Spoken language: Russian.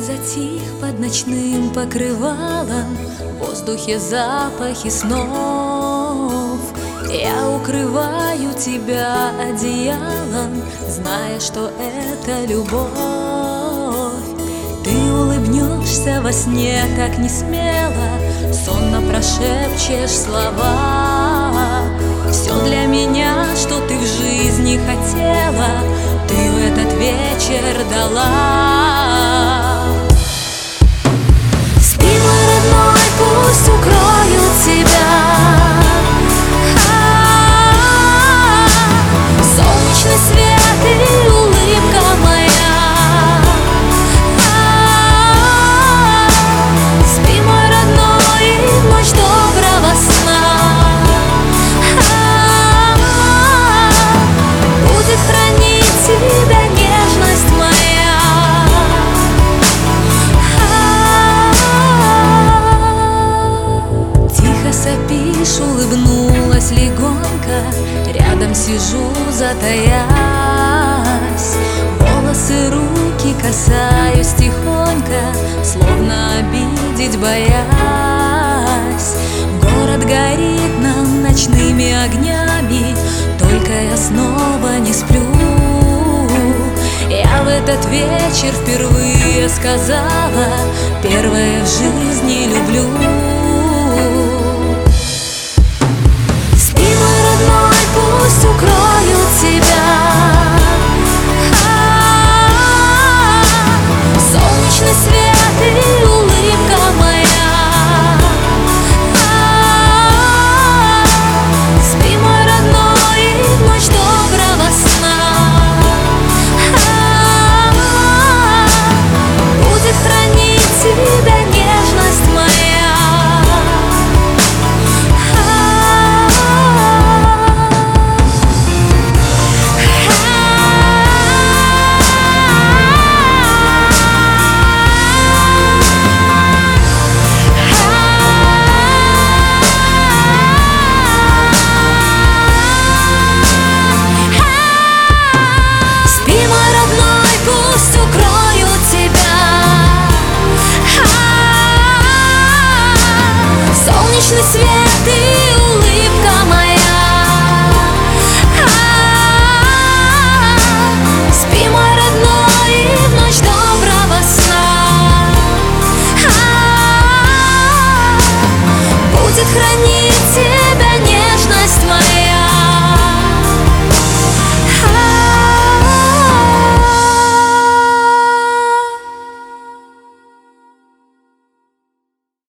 затих под ночным покрывалом, в воздухе запахи снов. Я укрываю тебя одеялом, зная, что это любовь. Ты улыбнешься во сне так несмело, сонно прошепчешь слова. Все для меня, что ты в жизни хотела, ты в этот вечер дала. Спи, мой родной, пусть укроют тебя солнечный свет и улыбка моя. Спи, мой родной, и в ночь доброго сна. Будет хранить тебя нежность моя. Тихо сопишь, улыбнулась легонько, рядом сижу, затаясь. Волосы, руки касаюсь тихонько, словно обидеть боясь. Город горит нам ночными огнями, только я снова не сплю. Я в этот вечер впервые сказала: первое в жизни люблю. Спи, мой родной, пусть укроют тебя солнечный свет и улыбка моя. Спи, мой родной, и в ночь доброго сна. Будет хранить тебя нежность моя. Солнечный свет